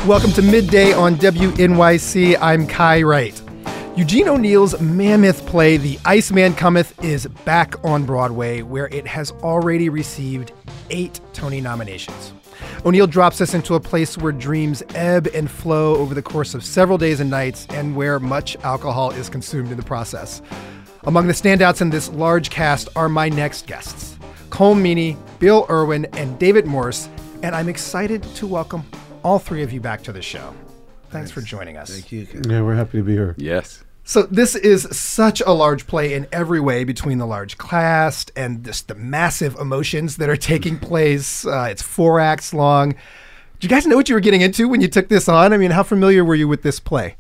Welcome to Midday on WNYC. I'm Kai Wright. Eugene O'Neill's mammoth play, The Iceman Cometh, is back on Broadway, where it has already received 8 Tony nominations. O'Neill drops us into a place where dreams ebb and flow over the course of several days and nights, and where much alcohol is consumed in the process. Among the standouts in this large cast are my next guests, Colm Meaney, Bill Irwin, and David Morse, and I'm excited to welcome all 3 of you back to the show. Thanks for joining us. Thank you. Yeah, we're happy to be here. Yes. So this is such a large play in every way, between the large cast and just the massive emotions that are taking place. It's 4 acts long. Do you guys know what you were getting into when you took this on? I mean, how familiar were you with this play?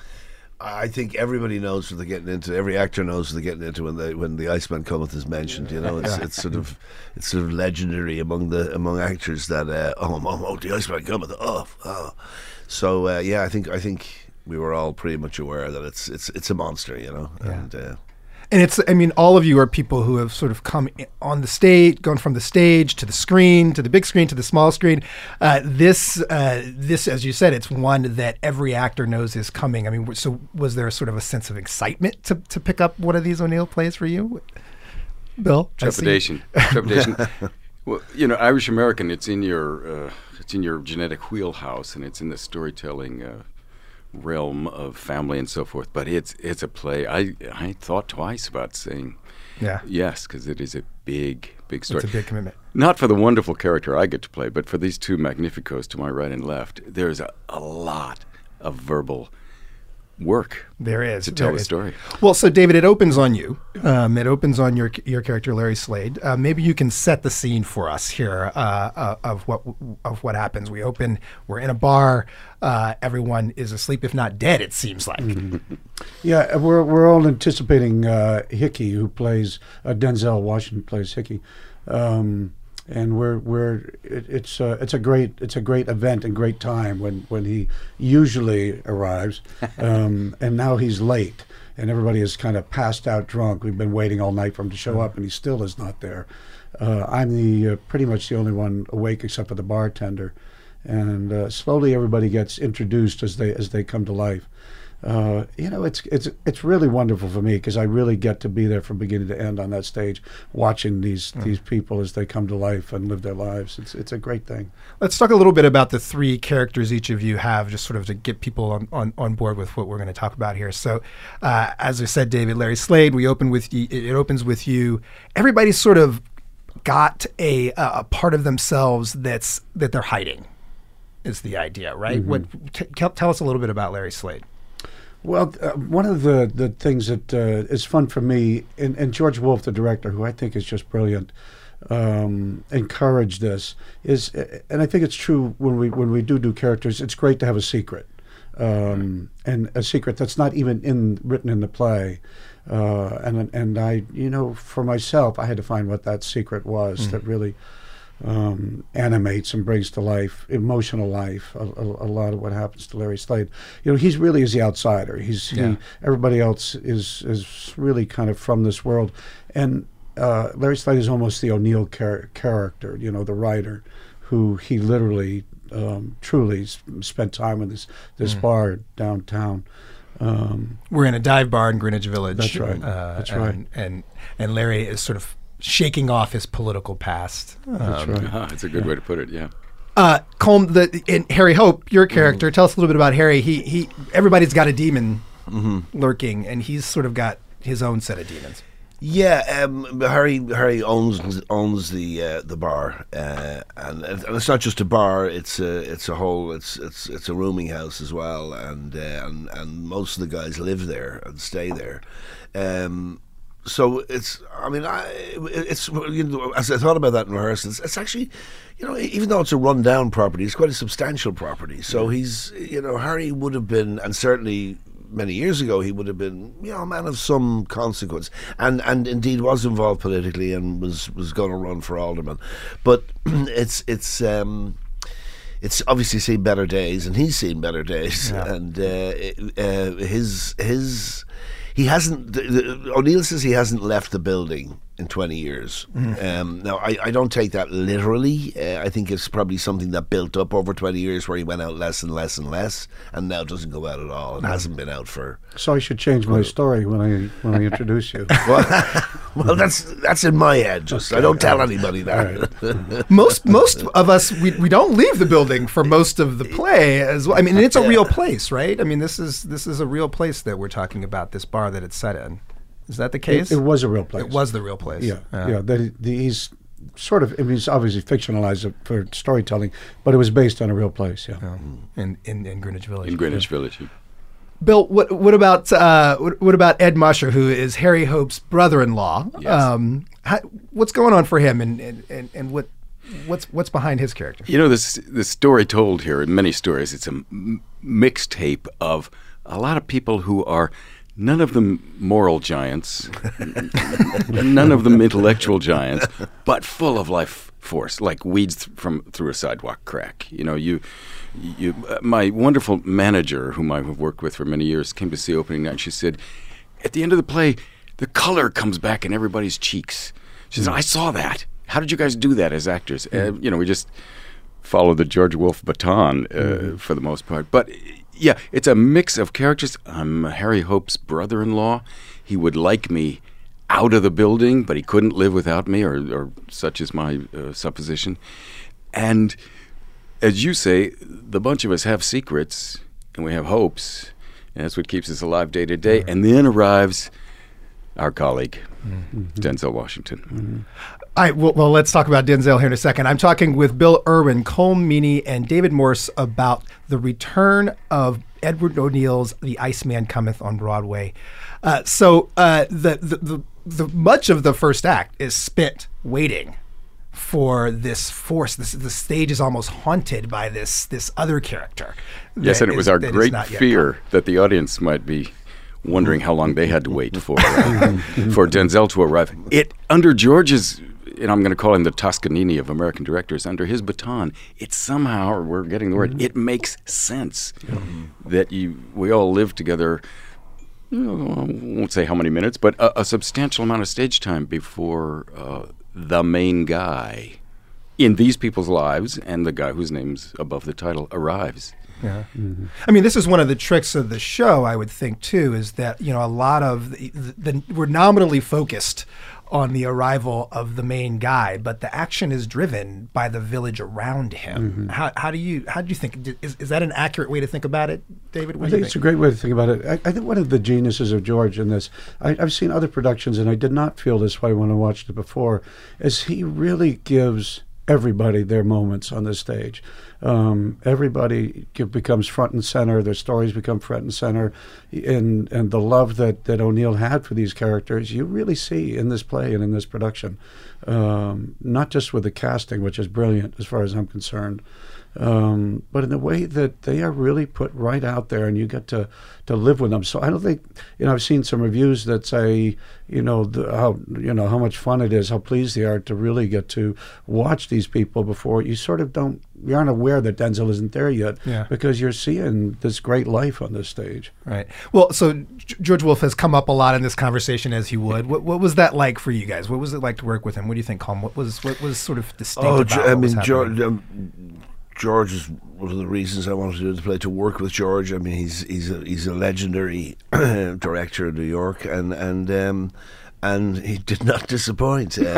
I think everybody knows what they're getting into. Every actor knows what they're getting into when the Iceman Cometh is mentioned. You know, it's sort of legendary among actors that the Iceman Cometh. So I think we were all pretty much aware that it's a monster. You know, And it's, I mean, all of you are people who have sort of come on the stage, gone from the stage to the screen, to the big screen, to the small screen. This, as you said, it's one that every actor knows is coming. I mean, so was there sort of a sense of excitement to pick up one of these O'Neill plays for you? Bill? Trepidation. Well, you know, Irish American, it's in your genetic wheelhouse, and it's in the storytelling realm of family and so forth, but it's a play. I thought twice about saying yes, because it is a big story. It's a big commitment. Not for the wonderful character I get to play, but for these 2 Magnificos to my right and left. There's a lot of verbal work. There is to tell the story. Well, so David, it opens on you. It opens on your character, Larry Slade. Maybe you can set the scene for us here of what happens. We're in a bar. Everyone is asleep, if not dead, it seems like. Mm-hmm. Yeah, we're all anticipating Hickey, who plays Denzel Washington plays Hickey. And it's a great event and great time when he usually arrives, and now he's late, and everybody is kind of passed out drunk. We've been waiting all night for him to show up, and he still is not there. I'm pretty much the only one awake except for the bartender, and slowly everybody gets introduced as they come to life. It's really wonderful for me, because I really get to be there from beginning to end on that stage, watching these people as they come to life and live their lives. It's a great thing. Let's talk a little bit about the 3 characters each of you have, just sort of to get people on board with what we're going to talk about here. So, as I said, David, Larry Slade, it opens with you. Everybody's sort of got a part of themselves that they're hiding, is the idea, right? Mm-hmm. Tell us a little bit about Larry Slade. Well, one of the things that is fun for me, and George Wolfe, the director, who I think is just brilliant, encouraged this, and I think it's true when we do characters, it's great to have a secret, and a secret that's not even written in the play. And I, for myself, I had to find what that secret was that really animates and brings to life, emotional life, a lot of what happens to Larry Slade. He's really is the outsider. Everybody else is really kind of from this world, and Larry Slade is almost the O'Neill character. The writer, who he literally, truly spent time in this bar downtown. We're in a dive bar in Greenwich Village. That's right. That's right. And Larry is sort of shaking off his political past. That's right. That's a good way to put it, yeah. Colm, and Harry Hope, your character, tell us a little bit about Harry. He everybody's got a demon lurking, and he's sort of got his own set of demons. Yeah, Harry owns the bar, and it's not just a bar. It's a rooming house as well, and most of the guys live there and stay there. So as I thought about that in rehearsals, it's actually, even though it's a run-down property, it's quite a substantial property. So he's, Harry would have been, and certainly many years ago, he would have been, a man of some consequence, and indeed was involved politically and was going to run for alderman. But it's obviously seen better days, and he's seen better days, and he hasn't. O'Neill says he hasn't left the building in 20 years. Now, I don't take that literally. I think it's probably something that built up over 20 years where he went out less and less and less, and now doesn't go out at all. It hasn't been out for... So I should change my story when I introduce you. Well, that's in my head. Just I don't tell anybody that. Right. Most of us, we don't leave the building for most of the play as well. I mean, it's a real place, right? I mean, this is a real place that we're talking about, this bar that it's set in. Is that the case? It was a real place. It was the real place. Yeah. He's sort of, I mean, he's obviously fictionalized it for storytelling, but it was based on a real place. Yeah. In Greenwich Village. In Greenwich Village. Bill, what about Ed Musher, who is Harry Hope's brother-in-law? Yes. What's going on for him, and what's behind his character? You know, this story told here, in many stories, it's a mixtape of a lot of people who are none of them moral giants, none of them intellectual giants, but full of life force, like weeds through a sidewalk crack. You know, my wonderful manager, whom I've worked with for many years, came to see opening night. She said, at the end of the play, the color comes back in everybody's cheeks. She said, I saw that. How did you guys do that as actors? You know, we just follow the George Wolfe baton for the most part. But yeah, it's a mix of characters. I'm Harry Hope's brother-in-law. He would like me out of the building, but he couldn't live without me, or such is my supposition. And as you say, the bunch of us have secrets, and we have hopes, and that's what keeps us alive day to day. And then arrives our colleague, Denzel Washington. All right, well, let's talk about Denzel here in a second. I'm talking with Bill Irwin, Colm Meaney, and David Morse about the return of Edward O'Neill's The Iceman Cometh on Broadway. So the much of the first act is spent waiting for this force. The stage is almost haunted by this other character. Yes, and it was our great fear that the audience might be wondering how long they had to wait for Denzel to arrive. Under George's, and I'm going to call him the Toscanini of American directors, under his baton, it somehow, or we're getting the word, it makes sense that we all live together, I won't say how many minutes, but a substantial amount of stage time before the main guy in these people's lives and the guy whose name's above the title arrives. Yeah. I mean, this is one of the tricks of the show, I would think, too, is that, you know, a lot of we're nominally focused on the arrival of the main guy, but the action is driven by the village around him. How do you think? Is that an accurate way to think about it, David? I think it's a great way to think about it. I think one of the geniuses of George in this, I've seen other productions, and I did not feel this way when I watched it before, is he really gives everybody their moments on the stage. Everybody becomes front and center. Their stories become front and center, and the love that O'Neill had for these characters, you really see in this play and in this production. Not just with the casting, which is brilliant as far as I'm concerned, but in the way that they are really put right out there, and you get to live with them. So I don't think, I've seen some reviews that say, how much fun it is, how pleased they are to really get to watch these people before you you aren't aware that Denzel isn't there yet, because you're seeing this great life on this stage. Right. Well, so George Wolfe has come up a lot in this conversation, as he would. What was that like for you guys? What was it like to work with him? What do you think, Colm? What was sort of distinct about what was happening? George is one of the reasons I wanted to do the play, to work with George. I mean, he's a legendary director in New York, and he did not disappoint. He's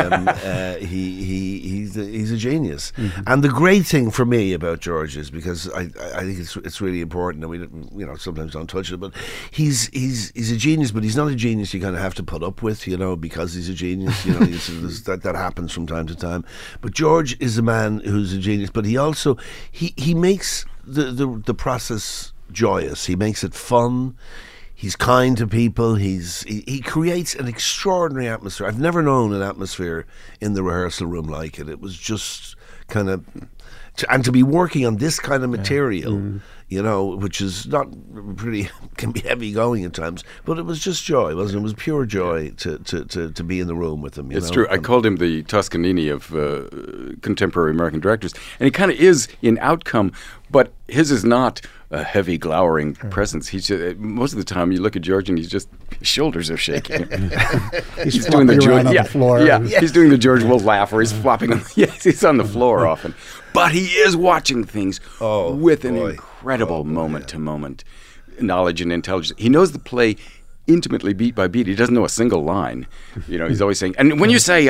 a genius. And the great thing for me about George is, because I think it's really important, and we sometimes don't touch it, but he's a genius, but he's not a genius you kind of have to put up with, because he's a genius. That happens from time to time. But George is a man who's a genius, but he also he makes the process joyous. He makes it fun. He's kind to people. He creates an extraordinary atmosphere. I've never known an atmosphere in the rehearsal room like it. It was just kind of, and to be working on this kind of material, which is not can be heavy going at times, but it was just joy, wasn't it? It was pure joy to be in the room with him. It's true. I called him the Toscanini of contemporary American directors, and he kind of is in outcome, but his is not a heavy, glowering presence. He's just, most of the time you look at George and his shoulders are shaking. He's doing the flopping George around on the floor. Yeah, he's doing the George Wolf laugh where he's flopping. Yes, he's on the floor often, but he is watching things with an incredible moment-to-moment knowledge and intelligence. He knows the play intimately, beat by beat. He doesn't know a single line. He's always saying, and when you say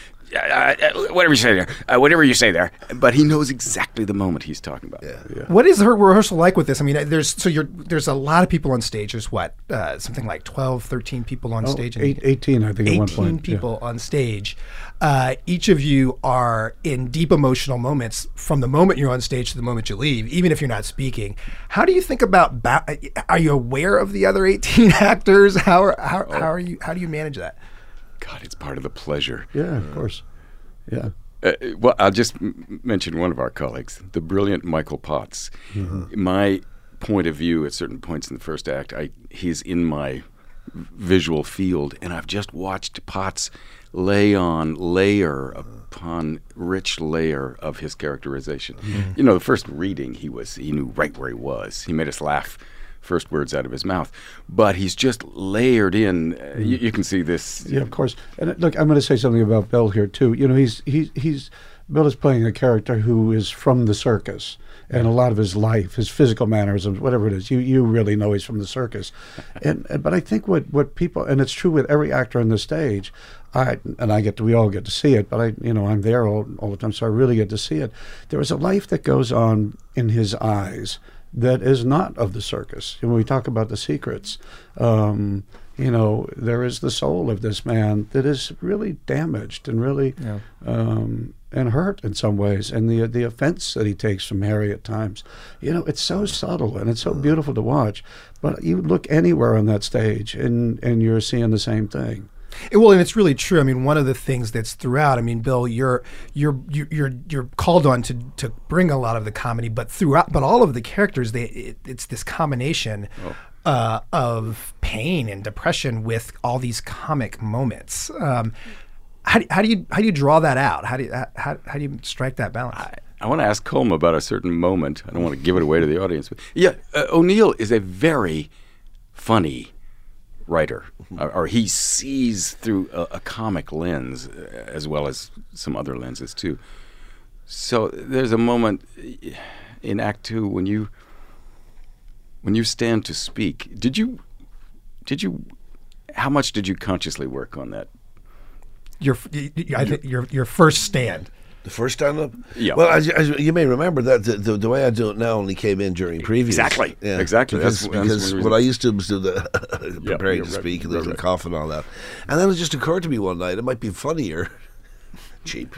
whatever you say there, but he knows exactly the moment he's talking about. What is her rehearsal like with this? I mean, there's a lot of people on stage. There's something like 12, 13 people on stage. 18, I think, at one point. 18 people on stage. Each of you are in deep emotional moments from the moment you're on stage to the moment you leave, even if you're not speaking. How do you think about? Are you aware of the other 18 actors? How do you manage that? God, it's part of the pleasure. Yeah, of course. Yeah. Well, I'll just mention one of our colleagues, the brilliant Michael Potts. My point of view at certain points in the first act, he's in my visual field, and I've just watched Potts lay on layer upon rich layer of his characterization. The first reading, he knew right where he was. He made us laugh first words out of his mouth, but he's just layered in. You can see this. Yeah, of course. And look, I'm going to say something about Bill here too. Bill is playing a character who is from the circus, and a lot of his life, his physical mannerisms, whatever it is, you really know he's from the circus. But I think what people, and it's true with every actor on the stage, we all get to see it, but I'm there all the time, so I really get to see it. There is a life that goes on in his eyes that is not of the circus. When we talk about the secrets, there is the soul of this man that is really damaged and really and hurt in some ways, and the offense that he takes from Harry at times. It's so subtle and it's so beautiful to watch. But you look anywhere on that stage, and you're seeing the same thing. Well, and it's really true. I mean, one of the things that's throughout. I mean, Bill, you're called on to bring a lot of the comedy, but all of the characters, it's this combination of pain and depression with all these comic moments. How do you draw that out? How do you strike that balance? I want to ask Colm about a certain moment. I don't want to give it away to the audience, but O'Neill is a very funny writer, or he sees through a comic lens as well as some other lenses too. So there's a moment in Act 2 when you stand to speak. How much did you consciously work on that? Your first stand. The first stand-up? Yeah. Well, as you may remember, that the way I do it now only came in during previews. Exactly. Yeah. Exactly. Because what I used to do was do the preparing to speak and there's a cough and all that. And then it just occurred to me one night, it might be funnier. Cheap,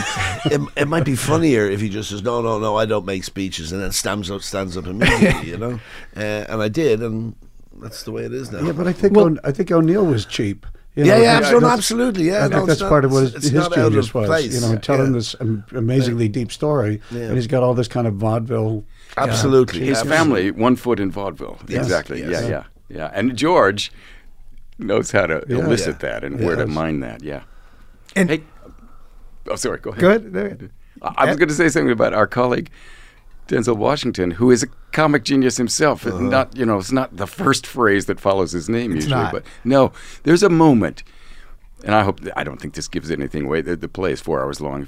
it might be funnier if he just says, no, I don't make speeches, and then stands up immediately, and I did, and that's the way it is now. Yeah, but I think O'Neill was cheap. Absolutely. Yeah, I think that's part of what his genius was. Place. Telling this amazingly deep story, and he's got all this kind of vaudeville. Absolutely, his family, one foot in vaudeville. Yes. Exactly. Yes. Yeah. And George knows how to elicit that and where to mine that. Yeah. And hey, sorry. Go ahead. Go ahead. I was going to say something about our colleague Denzel Washington, who is a comic genius himself. It's not the first phrase that follows his name usually, but no, there's a moment, and I don't think this gives anything away. The play is 4 hours long.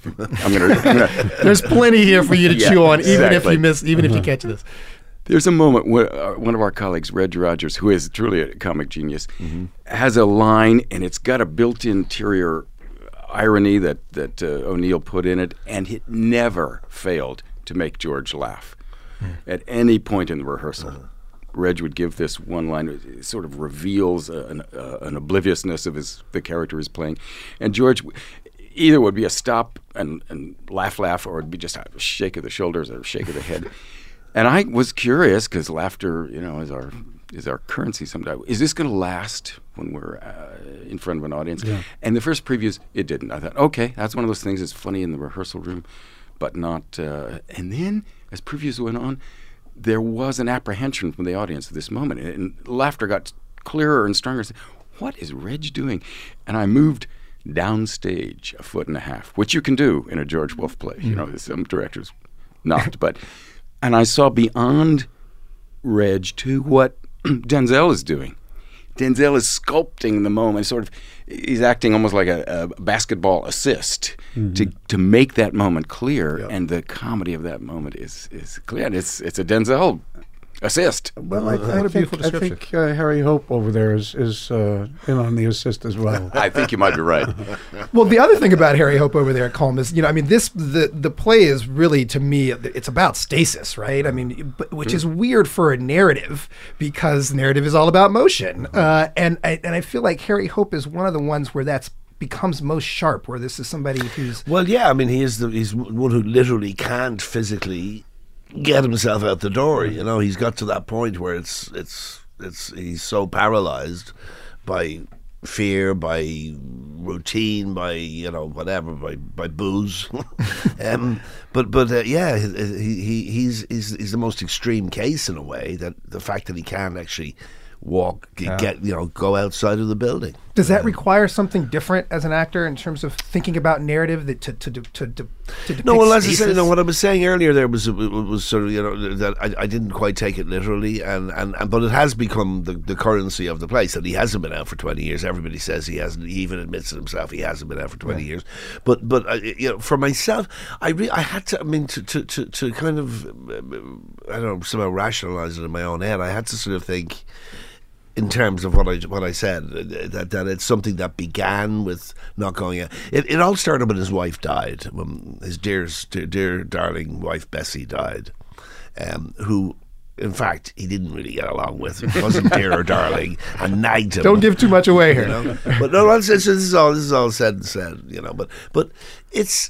There's plenty here for you to chew on, even if you catch this. There's a moment where one of our colleagues, Reg Rogers, who is truly a comic genius, has a line, and it's got a built-in interior irony that O'Neill put in it, and it never failed to make George laugh at any point in the rehearsal. Reg would give this one line. It sort of reveals an obliviousness of the character he's playing, and George either would be a stop and laugh, or it would be just a shake of the shoulders or a shake of the head. And I was curious because laughter, is our currency sometimes. Is this going to last when we're in front of an audience? Yeah. And the first previews, it didn't. I thought, okay, that's one of those things that's funny in the rehearsal room, but not. And then as previews went on, there was an apprehension from the audience at this moment, and laughter got clearer and stronger. What is Reg doing? And I moved downstage 1.5 feet, which you can do in a George Wolfe play. Some directors not, but. And I saw beyond Reg, to what Denzel is doing. Denzel is sculpting the moment, he's acting almost like a basketball assist to make that moment clear, and the comedy of that moment is clear. And it's a Denzel assist. Well, I think Harry Hope over there is in on the assist as well. I think you might be right. Well, the other thing about Harry Hope over there at Culm is, I mean, the play is really, to me, it's about stasis, right? I mean, which is weird for a narrative, because narrative is all about motion, and I feel like Harry Hope is one of the ones where that's becomes most sharp, where this is somebody who's I mean, he's one who literally can't physically get himself out the door. He's got to that point where he's so paralyzed by fear, by routine, by whatever, by booze. He's the most extreme case in a way, that the fact that he can't actually walk, go outside of the building. Does that require something different as an actor in terms of thinking about narrative to depict No, well, as I stasis? said, what I was saying earlier there was sort of that I didn't quite take it literally, but it has become the currency of the place that he hasn't been out for 20 years. Everybody says he hasn't. He even admits it himself. He hasn't been out for 20 years. But for myself, I had to. I mean, to kind of I don't know, somehow rationalize it in my own head. I had to sort of think in terms of what I said, that it's something that began with not going out. It all started when his wife died, when his dear darling wife Bessie died, who, in fact, he didn't really get along with. It wasn't dear or darling, and nagged him. Don't give too much away here. But no, this is all said and said. But it's.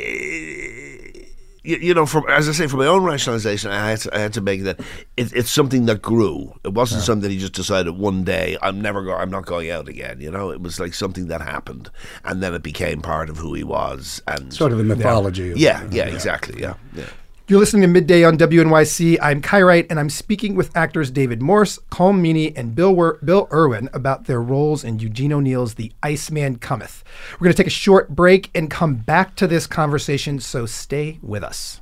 From, as I say, from my own rationalization, I had to make that it's something that grew. It wasn't something he just decided one day, I'm not going out again. It was like something that happened, and then it became part of who he was, and Sort of the mythology. Exactly. Yeah. You're listening to Midday on WNYC. I'm Kai Wright, and I'm speaking with actors David Morse, Colm Meaney, and Bill Irwin about their roles in Eugene O'Neill's The Iceman Cometh. We're going to take a short break and come back to this conversation, so stay with us.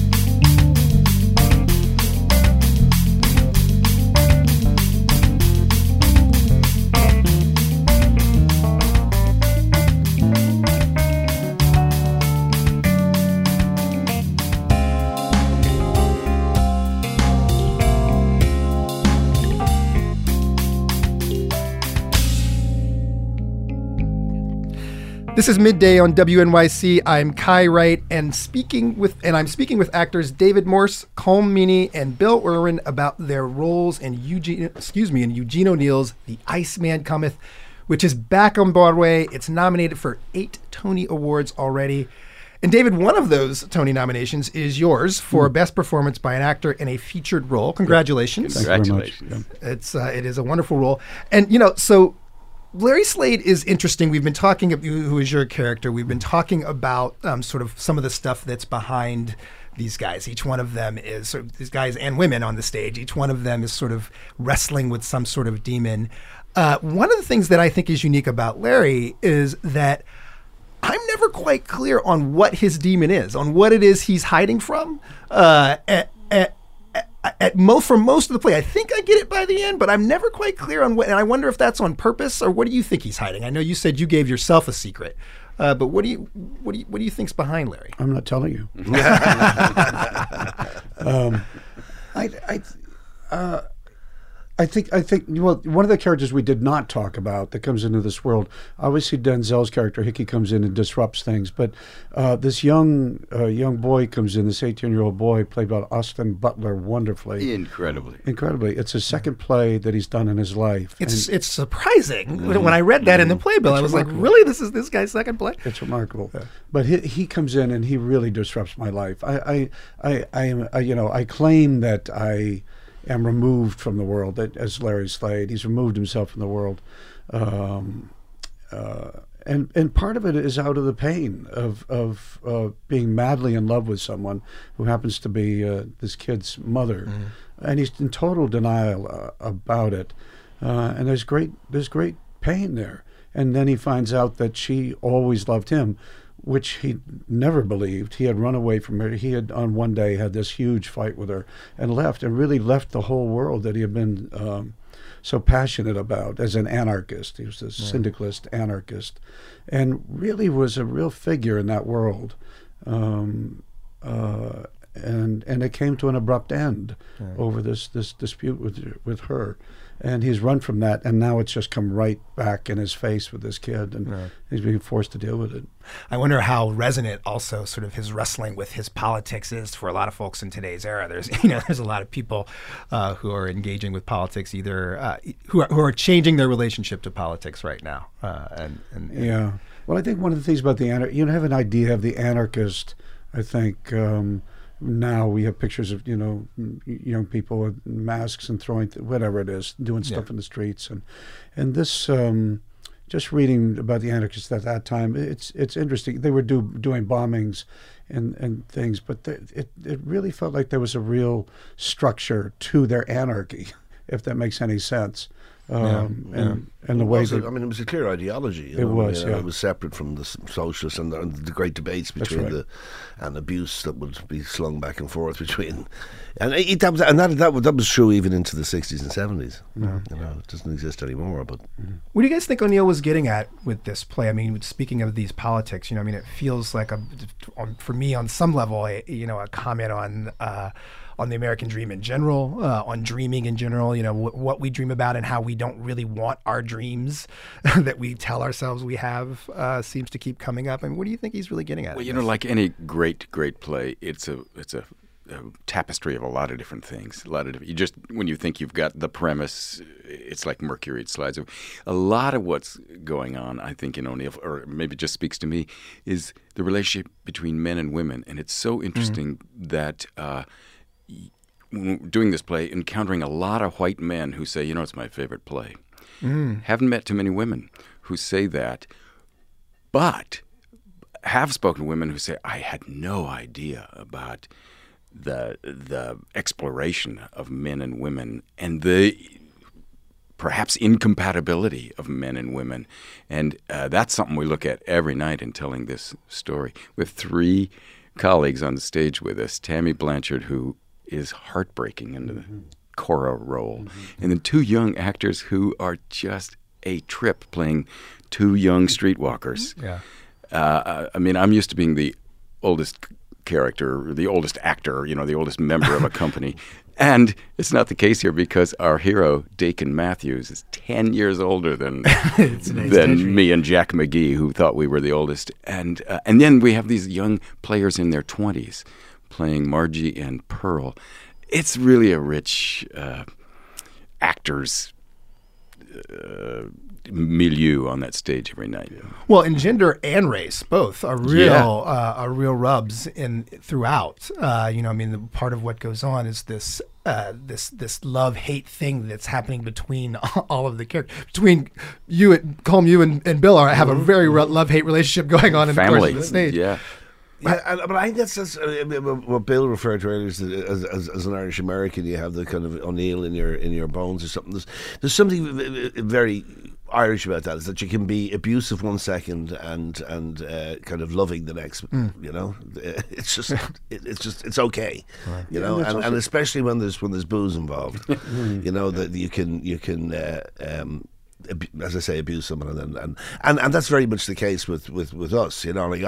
This is Midday on WNYC. I'm Kai Wright, and I'm speaking with actors David Morse, Colm Meaney, and Bill Irwin about their roles in Eugene O'Neill's The Iceman Cometh, which is back on Broadway. It's nominated for 8 Tony Awards already. And David, one of those Tony nominations is yours for Best Performance by an Actor in a Featured Role. Congratulations. Congratulations. It is a wonderful role. And, so Larry Slade is interesting. We've been talking, who is your character, we've been talking about sort of some of the stuff that's behind these guys. Each one of them is, these guys and women on the stage, each one of them is sort of wrestling with some sort of demon. One of the things that I think is unique about Larry is that I'm never quite clear on what his demon is, on what it is he's hiding from. For most of the play, I think I get it by the end, but I'm never quite clear on what. And I wonder if that's on purpose, or what do you think he's hiding? I know you said you gave yourself a secret, but what do you think's behind Larry? I'm not telling you. I think one of the characters we did not talk about that comes into this world, obviously Denzel's character Hickey comes in and disrupts things, but this young boy comes in, this 18-year-old boy played by Austin Butler wonderfully. Incredibly. It's his second play that he's done in his life. It's surprising. When I read that in the playbill, I was remarkable. Like, really? This is this guy's second play? It's remarkable. Yeah. But he comes in and he really disrupts my life. I claim that I am removed from the world, as Larry Slade. He's removed himself from the world. And part of it is out of the pain of being madly in love with someone who happens to be this kid's mother. Mm-hmm. And he's in total denial about it. And there's great pain there. And then he finds out that she always loved him, which he never believed. He had run away from her. He had on one day had this huge fight with her and left, and really left the whole world that he had been so passionate about as an anarchist. He was a syndicalist anarchist, and really was a real figure in that world. And it came to an abrupt end over this dispute with her. And he's run from that, and now it's just come right back in his face with this kid, and he's being forced to deal with it. I wonder how resonant also sort of his wrestling with his politics is for a lot of folks in today's era. There's a lot of people who are engaging with politics, either who are changing their relationship to politics right now. Yeah. Well, I think one of the things about the have an idea of the anarchist. I think. Now we have pictures of young people with masks and throwing whatever it is, doing stuff in the streets, and this just reading about the anarchists at that time, it's interesting. They were doing bombings and things, but it really felt like there was a real structure to their anarchy, if that makes any sense. And the way it was a clear ideology. It was separate from the socialists and the great debates between and abuse that would be slung back and forth between, that was true even into the 60s and 70s. It doesn't exist anymore. But what do you guys think O'Neill was getting at with this play? I mean, speaking of these politics, it feels like for me on some level, a comment on the American dream in general, on dreaming in general, what we dream about and how we don't really want our dreams that we tell ourselves we have seems to keep coming up. I mean, what do you think he's really getting at? Well, like any great play, it's a tapestry of a lot of different things. When you think you've got the premise, it's like Mercury, it slides over. A lot of what's going on, I think, in O'Neill, or maybe just speaks to me, is the relationship between men and women. And it's so interesting that doing this play, encountering a lot of white men who say, it's my favorite play. Haven't met too many women who say that, but have spoken to women who say, I had no idea about the exploration of men and women and the perhaps incompatibility of men and women. And that's something we look at every night in telling this story. We have 3 colleagues on the stage with us, Tammy Blanchard, who is heartbreaking in the Cora role, and then 2 young actors who are just a trip playing 2 young streetwalkers. I'm used to being the oldest character, the oldest actor, the oldest member of a company. And it's not the case here because our hero, Dakin Matthews, is 10 years older than me and Jack McGee, who thought we were the oldest. And then we have these young players in their 20s playing Margie and Pearl. It's really a rich actors milieu on that stage every night. Well, and gender and race both are real rubs throughout. Part of what goes on is this love-hate thing that's happening between all of the characters. Between Colm, you and Bill have a very love-hate relationship going on in the course of the stage. Yeah. But I think that's what Bill referred to earlier as an Irish American. You have the kind of O'Neill in your bones or something. There's something very Irish about that, is that you can be abusive one second and kind of loving the next. It's just it's okay. Right. And especially when there's booze involved. That you can as I say, abuse someone, and that's very much the case with us.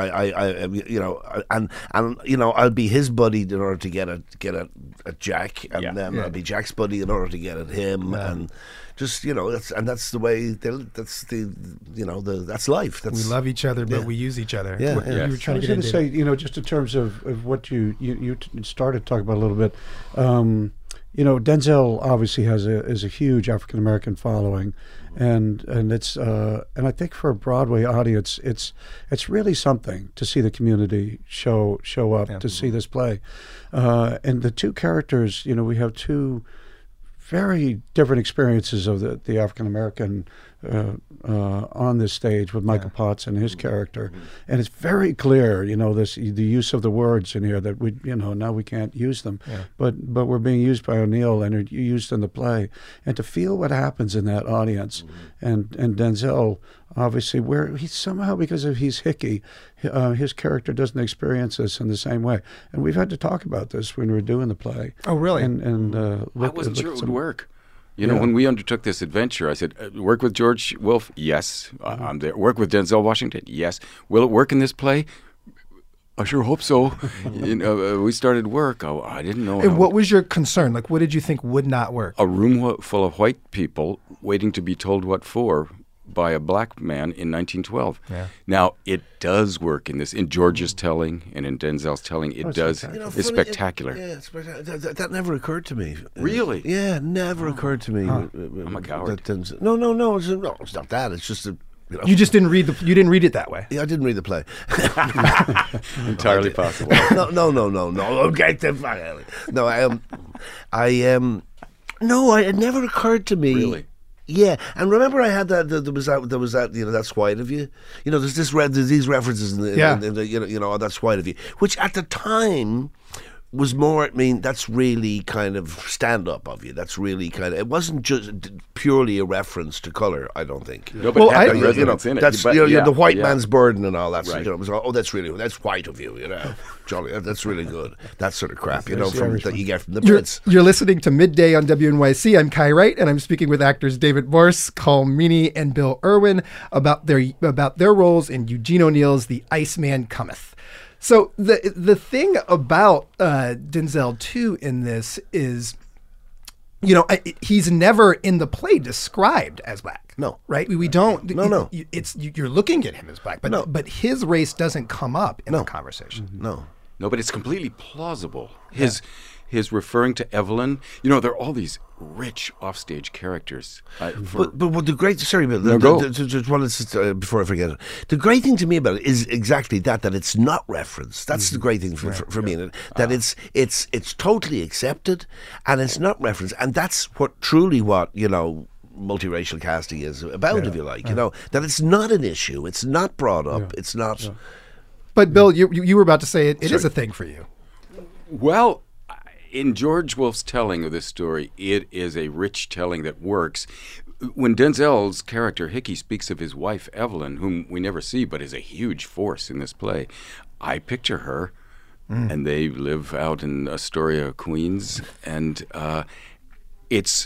I'll be his buddy in order to get at Jack, and then I'll be Jack's buddy in order to get at him, and just that's the way. That's life. We love each other, but we use each other. You were trying to say, just in terms of what you started talking about a little bit. Denzel obviously is a huge African American following, and it's and I think for a Broadway audience, it's really something to see the community show up to see this play, and the 2 characters. We have 2 very different experiences of the African American on this stage with Michael Potts and his character, and it's very clear, the use of the words in here that we, now we can't use them, but we're being used by O'Neill and are used in the play, and to feel what happens in that audience, and Denzel, obviously, where he somehow, because of he's Hickey, his character doesn't experience this in the same way, and we've had to talk about this when we were doing the play. Oh, really? And I wasn't sure it would work. When we undertook this adventure, I said, work with George Wolfe? Yes. I'm there. Work with Denzel Washington? Yes. Will it work in this play? I sure hope so. We started work. I didn't know. And what was your concern? Like, what did you think would not work? A room full of white people waiting to be told what for by a black man in 1912. Yeah. Now, it does work in George's telling and in Denzel's telling. It does. It's spectacular. That never occurred to me. Really? Yeah, never occurred to me. I'm a coward. No, it's not that. It's just you just didn't read you didn't read it that way. Yeah, I didn't read the play. Entirely possible. No. Okay, no, it never occurred to me. Really? Yeah, and remember I had that. There was that. That's white of you. There's these references in the that's white of you, which at the time was more. I mean, that's really kind of stand up of you. That's really kind of. It wasn't just purely a reference to color. I don't think. No, but that's the white man's burden and all that. Right. It was that's white of you. Jolly, that's really good. That sort of crap. That you get from the Brits. You're listening to Midday on WNYC. I'm Kai Wright, and I'm speaking with actors David Morse, Colm Meaney, and Bill Irwin about their roles in Eugene O'Neill's The Iceman Cometh. So the thing about Denzel too in this is, he's never in the play described as black. No, right? We don't. No. It's you're looking at him as black, but his race doesn't come up in the conversation. No, but it's completely plausible. His referring to Evelyn, there are all these rich offstage characters. But the great, sorry, Bill, before I forget it, the great thing to me about it is exactly that it's not referenced. That's the great thing for me, that it's totally accepted and it's not referenced, and that's what multiracial casting is about, if you like. That it's not an issue, it's not brought up, it's not. But Bill, you were about to say it is a thing for you. Well, in George Wolfe's telling of this story, it is a rich telling that works. When Denzel's character, Hickey, speaks of his wife, Evelyn, whom we never see but is a huge force in this play, I picture her, and they live out in Astoria, Queens, and it's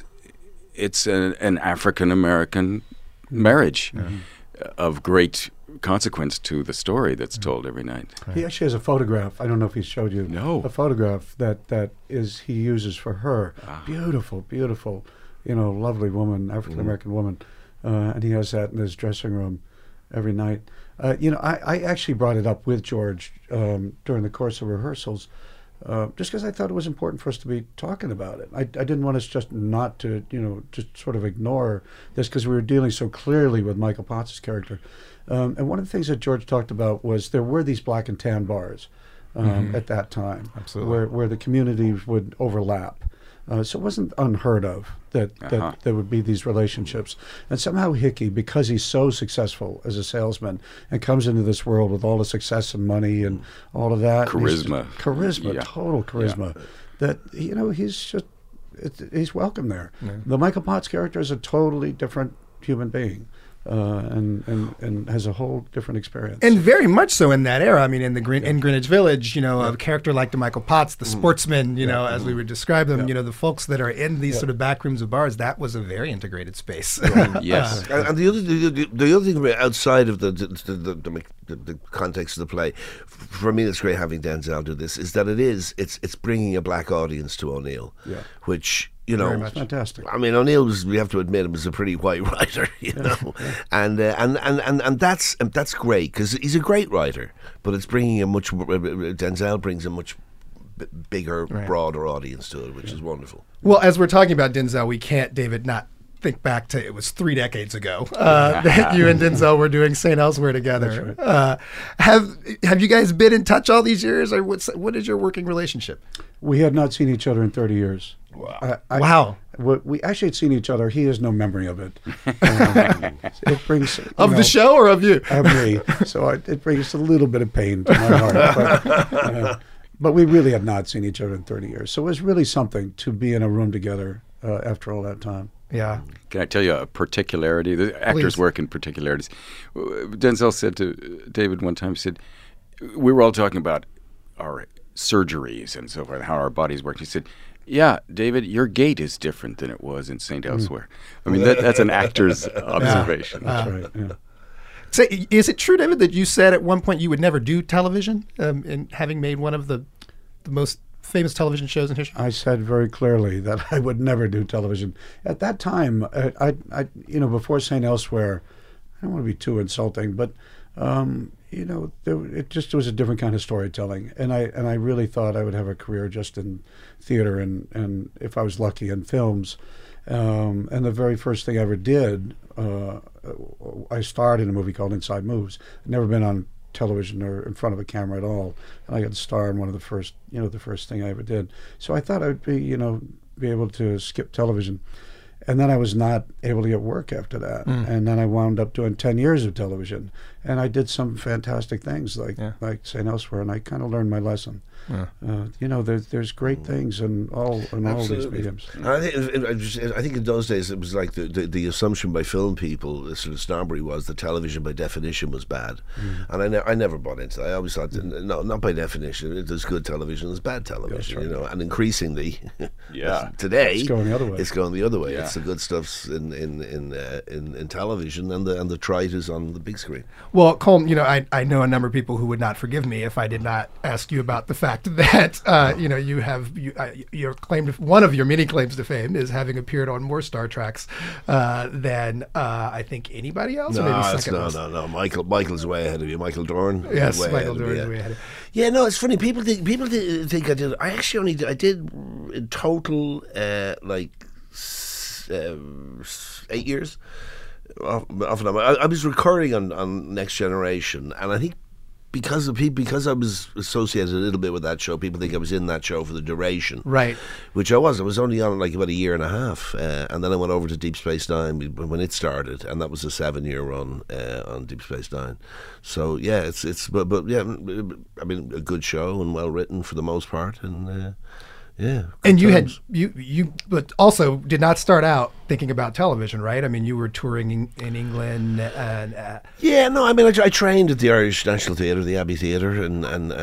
an African-American marriage of great consequence to the story that's told every night. He actually has a photograph. I don't know if he showed you. No. A photograph that he uses for her. Beautiful, lovely woman, African-American woman. And he has that in his dressing room every night. I actually brought it up with George during the course of rehearsals, just because I thought it was important for us to be talking about it. I didn't want us just not to, just sort of ignore this, because we were dealing so clearly with Michael Potts' character. And one of the things that George talked about was there were these black and tan bars at that time, where the communities would overlap. So it wasn't unheard of that there would be these relationships. And somehow Hickey, because he's so successful as a salesman and comes into this world with all the success and money and all of that. Charisma, total charisma. That, he's welcome there. Yeah. The Michael Potts character is a totally different human being. And has a whole different experience. And very much so in that era. I mean, in Greenwich Village, a character like the Michael Potts, the sportsman, as we would describe them, the folks that are in these sort of back rooms of bars, that was a very integrated space. Yes. And the other thing outside of the context of the play, for me, it's great having Denzel do this, is that it's bringing a black audience to O'Neill, which. Very much. Fantastic. I mean, O'Neill we have to admit, was a pretty white writer, and that's great, because he's a great writer, but it's bringing Denzel brings a much bigger, broader audience to it, which is wonderful. Well, as we're talking about Denzel, we can't, David, not think back to, it was 3 decades ago that you and Denzel were doing St. Elsewhere together. That's right. Have you guys been in touch all these years, or what is your working relationship? We had not seen each other in 30 years. Wow. Wow. We actually had seen each other. He has no memory of it. It brings the show or of you? Of me. So it brings a little bit of pain to my heart. But we really had not seen each other in 30 years. So it was really something to be in a room together after all that time. Yeah. Can I tell you a particularity? The actors Please. work in particularities. Denzel said to David one time, he said, we were all talking about our surgeries and so forth, how our bodies work. He said, yeah, David, your gait is different than it was in St. Elsewhere. I mean, that's an actor's observation. That's right. Yeah. So is it true, David, that you said at one point you would never do television, in having made one of the most famous television shows in history? I said very clearly that I would never do television. At that time, I before St. Elsewhere, I don't want to be too insulting, but it was a different kind of storytelling, and I really thought I would have a career just in theater and if I was lucky in films. And the very first thing I ever did, I starred in a movie called Inside Moves. I'd never been on television or in front of a camera at all, and I got to star in one of the first thing I ever did. So I thought I would be able to skip television. And then I was not able to get work after that. And then I wound up doing 10 years of television. And I did some fantastic things like St. Elsewhere, and I kind of learned my lesson. Yeah. There's great things in all these mediums. I think in those days it was like the assumption by film people, the sort of snobbery was that television by definition was bad. And I never bought into that. I always thought, no, not by definition. There's good television, there's bad television, and increasingly, today, it's going the other way. It's going the other way. Yeah. It's the good stuff's in television, and the trite is on the big screen. Well, Colm, I know a number of people who would not forgive me if I did not ask you about the fact that your claim to, one of your many claims to fame is having appeared on more Star Treks than I think anybody else. No. Michael's way ahead of you. Michael Dorn. Yes, Michael Dorn is way ahead of you. Yeah, no, it's funny. People think I did. I actually I did in total 8 years. I was recurring on Next Generation, and I think because I was associated a little bit with that show, people think I was in that show for the duration, right? Which I was. I was only on like about a year and a half, and then I went over to Deep Space Nine when it started, and that was a 7-year run on Deep Space Nine. So yeah, but yeah, I mean, a good show and well written for the most part, and. Yeah, and you but also did not start out thinking about television, right? I mean, you were touring in England, and yeah, no, I mean, I trained at the Irish National Theatre, the Abbey Theatre, and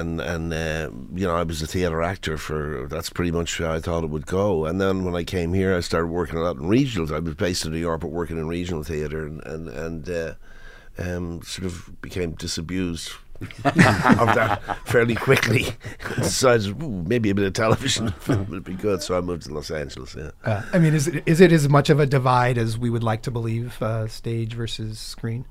I was a theatre actor that's pretty much how I thought it would go. And then when I came here, I started working a lot in regionals. I was based in New York, but working in regional theatre, and sort of became disabused of that fairly quickly. Decided maybe a bit of television would be good, so I moved to Los Angeles. Yeah. I mean, is it as much of a divide as we would like to believe, stage versus screen?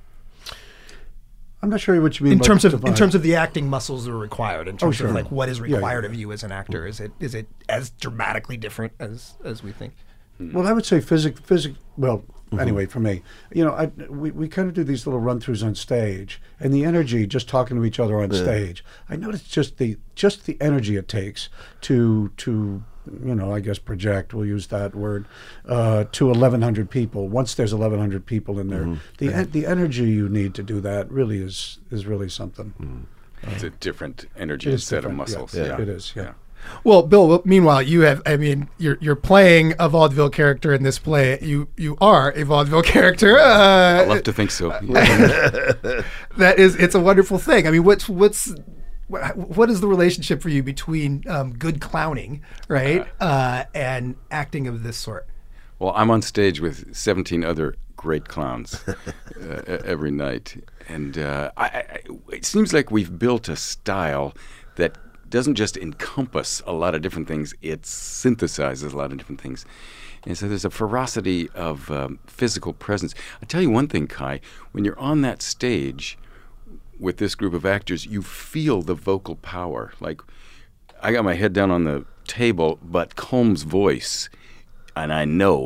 I'm not sure what you mean in terms of the acting muscles that are required. In terms of like what is required of you as an actor, is it as dramatically different as we think? Well, I would say Well, anyway, for me, we kind of do these little run-throughs on stage, and the energy just talking to each other on stage. I noticed just the energy it takes to I guess project. We'll use that word to 1,100 people. Once there's 1,100 people in there, the energy you need to do that really is really something. It's a different energy set of muscles. Yeah, it is. Yeah. Well, Bill, meanwhile, you're playing a vaudeville character in this play. You are a vaudeville character. I love to think so. It's a wonderful thing. I mean, what is the relationship for you between good clowning, right, and acting of this sort? Well, I'm on stage with 17 other great clowns every night, and it seems like we've built a style that doesn't just encompass a lot of different things, it synthesizes a lot of different things. And so there's a ferocity of physical presence. I'll tell you one thing, Kai, when you're on that stage with this group of actors, you feel the vocal power. Like, I got my head down on the table, but Colm's voice, and I know it's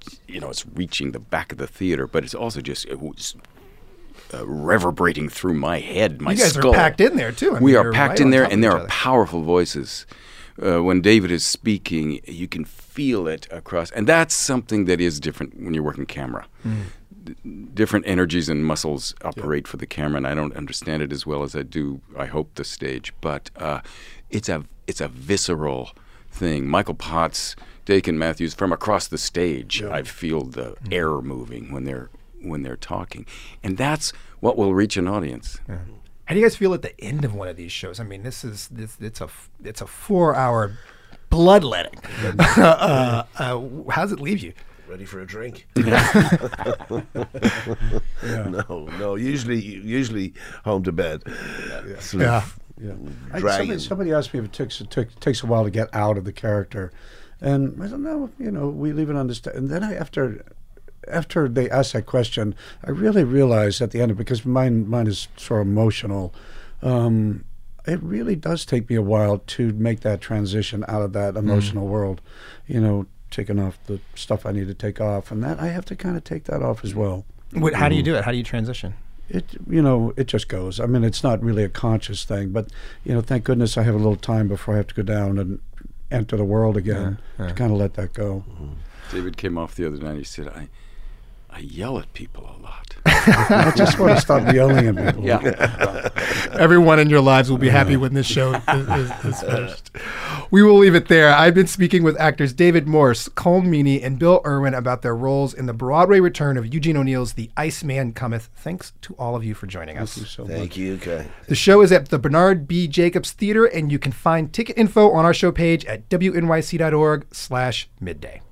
it's reaching the back of the theater, but it's also just reverberating through my head, my You guys skull. are packed in there too. I mean, We are you're packed right in on there, top and of there each are other. powerful voices. When David is speaking, you can feel it across, and that's something that is different when you're working camera. Different energies and muscles operate for the camera, and I don't understand it as well as I do, I hope, the stage. But it's a visceral thing. Michael Potts, Dakin Matthews, from across the stage, I feel the air moving when they're talking, and that's what will reach an audience. Yeah. How do you guys feel at the end of one of these shows? I mean, it's a 4-hour bloodletting. How does it leave you? Ready for a drink? Yeah. No. Usually home to bed. Sort Yeah. of Yeah. dragging. Somebody asked me if it takes a while to get out of the character, and I don't know. We leave it on the and then after they asked that question, I really realized at the end, because mine is sort of emotional. It really does take me a while to make that transition out of that emotional world. Taking off the stuff I need to take off, and that I have to kind of take that off as well. How do you do it? How do you transition? It just goes. I mean, it's not really a conscious thing, but thank goodness I have a little time before I have to go down and enter the world again to kind of let that go. David came off the other night. He said, I yell at people a lot. I just want to stop yelling at people. Yeah. Everyone in your lives will be happy when this show is finished. We will leave it there. I've been speaking with actors David Morse, Colm Meaney, and Bill Irwin about their roles in the Broadway return of Eugene O'Neill's The Iceman Cometh. Thanks to all of you for joining us. Thank you so much. Thank you, Kai. The show is at the Bernard B. Jacobs Theater, and you can find ticket info on our show page at wnyc.org/midday.